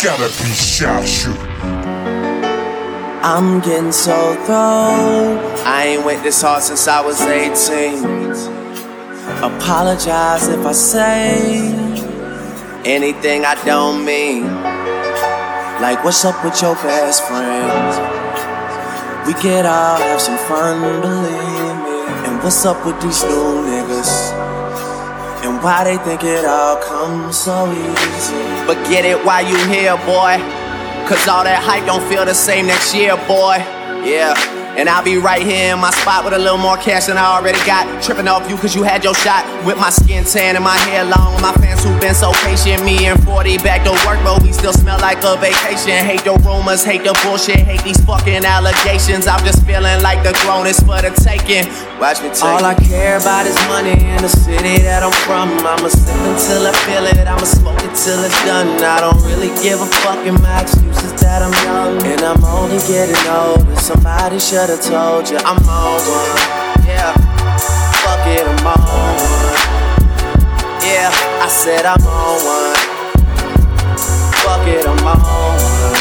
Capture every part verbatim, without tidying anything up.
gotta be Shashu. I'm getting so thrown. I ain't went this hard since I was eighteen. Apologize if I say anything I don't mean. Like, what's up with your best friend? We could all have some fun, believe me. And what's up with these new niggas? And why they think it all comes so easy? But get it while you here, boy. Cause all that hype don't feel the same next year, boy. Yeah. And I'll be right here in my spot with a little more cash than I already got. Tripping off you cause you had your shot. With my skin tan and my hair long. With my fans who been so patient. Me and forty back to work, but we still smell like a vacation. Hate the rumors, hate the bullshit, hate these fucking allegations. I'm just feeling like the throne is for the taking. Watch me take all it. I care about is money in the city that I'm from. I'ma sip until I feel it, I'ma smoke it till it's done. I don't really give a fuck, and my excuse is that I'm young. And I'm only getting older. Somebody should I told you I'm on one, yeah. Fuck it, I'm on one. Yeah, I said I'm on one. Fuck it, I'm on one.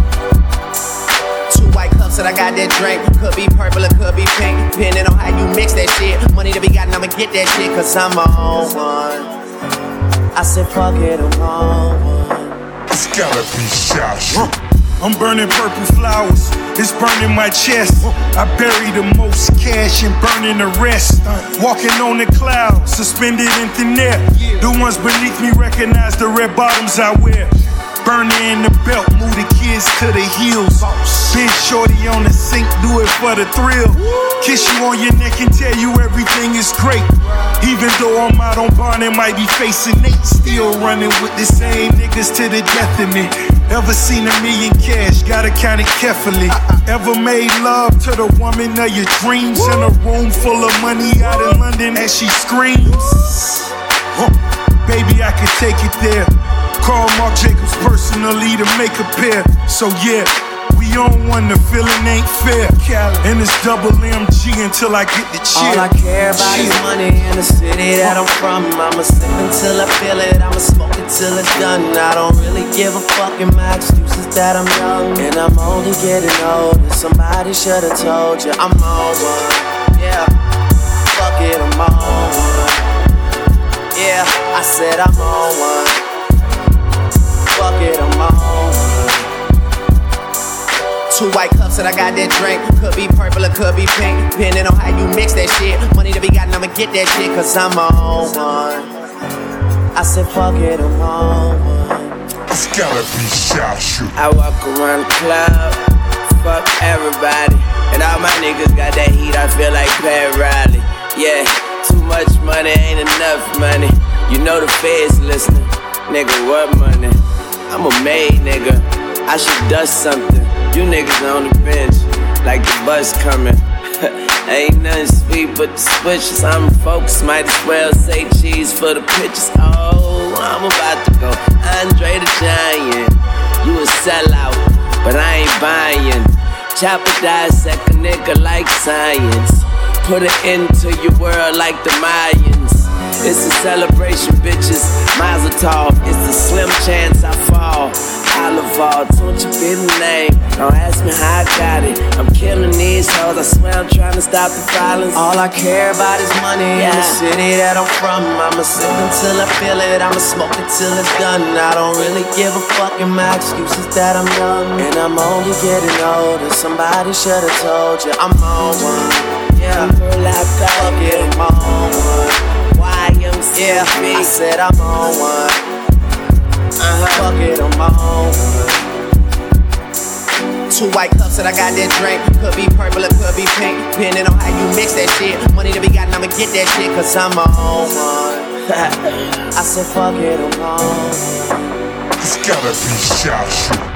Two white cups that I got that drink. Could be purple or could be pink, depending on how you mix that shit. Money to be gotten, I'ma get that shit, cause I'm on one. I said fuck it, I'm on one. It's gotta be Shashu. I'm burning purple flowers, it's burning my chest. I bury the most cash and burning the rest. Walking on the clouds, suspended in thin air. The ones beneath me recognize the red bottoms I wear. Burning in the belt, move the kids to the heels. Big shorty on the sink, do it for the thrill. Kiss you on your neck and tell you everything is great. Even though I'm out on bond and might be facing Nate, still running with the same niggas to the death of me. Ever seen a million cash, gotta count it carefully. Ever made love to the woman of your dreams in a room full of money out in London as she screams? Huh. Baby, I could take it there. Call Marc Jacobs personally to make a pair. So yeah, we on one, the feeling ain't fair. And it's double M G until I get the cheer. All I care about is money in the city that I'm from. I'ma sip until I feel it, I'ma smoke it till it's done. I don't really give a fuck, and my excuse is that I'm young. And I'm only getting older. Somebody should've told you I'm on one. Yeah, fuck it, I'm on one. Yeah, I said I'm on one. Fuck it, I'm on one. Two white cups that I got that drink. Could be purple or could be pink, depending on how you mix that shit. Money to be gotten, I'ma get that shit, cause I'm on one. I said fuck it, I'm on one. It's gotta be Shashu. I walk around the club, fuck everybody. And all my niggas got that heat, I feel like Pat Riley. Yeah, too much money ain't enough money. You know the feds listening. Nigga, what money? I'm a made nigga, I should dust something. You niggas on the bench, like the bus coming. Ain't nothing sweet but the switches. I'm focused, might as well say cheese for the pictures. Oh, I'm about to go Andre the Giant. You a sellout, but I ain't buying. Chopper dissect a nigga like science. Put it into your world like the Mayans. It's a celebration, bitches. Mazel tov. It's a slim chance I fall. Oliver, don't you be the name. Don't ask me how I got it. I'm killing these hoes. I swear I'm trying to stop the violence. All I care about is money yeah. in the city that I'm from. I'ma sip until I feel it. I'ma smoke it till it's done. I don't really give a fuck, and my excuse is that I'm young. And I'm only getting older. Somebody should've told you I'm on one. Yeah, fuck it, I'm on one. Yeah, I said I'm on one. Uh-huh. Fuck it, I'm on one. Two white cups that I got that drink. Could be purple or could be pink, depending on how you mix that shit. Money to be gotten, I'ma get that shit, cause I'm on one. I said fuck it, I'm on one. It's gotta be Shashu.